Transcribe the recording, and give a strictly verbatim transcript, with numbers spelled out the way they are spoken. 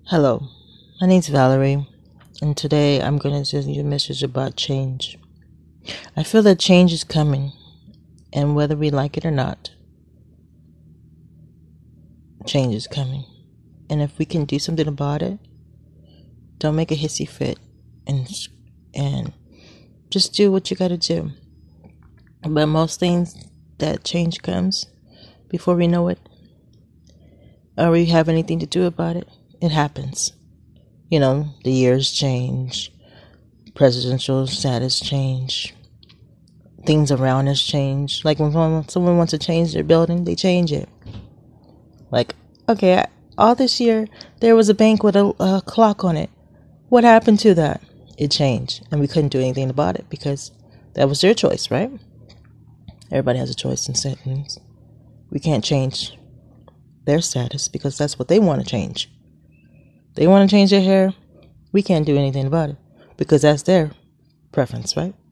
Hello, my name's Valerie, and today I'm going to send you a message about change. I feel that change is coming, and whether we like it or not, change is coming. And if we can do something about it, don't make a hissy fit, and and just do what you got to do. But most things, that change comes before we know it, or we have anything to do about it. It happens. You know, the years change, presidential status change, things around us change. Like when someone wants to change their building, they change it. Like, okay, all this year there was a bank with a, a clock on it. What happened to that? It changed, and we couldn't do anything about it because that was their choice, right? Everybody has a choice in settings. We can't change their status because that's what they want to change. They want to change their hair. We can't do anything about it because that's their preference, right?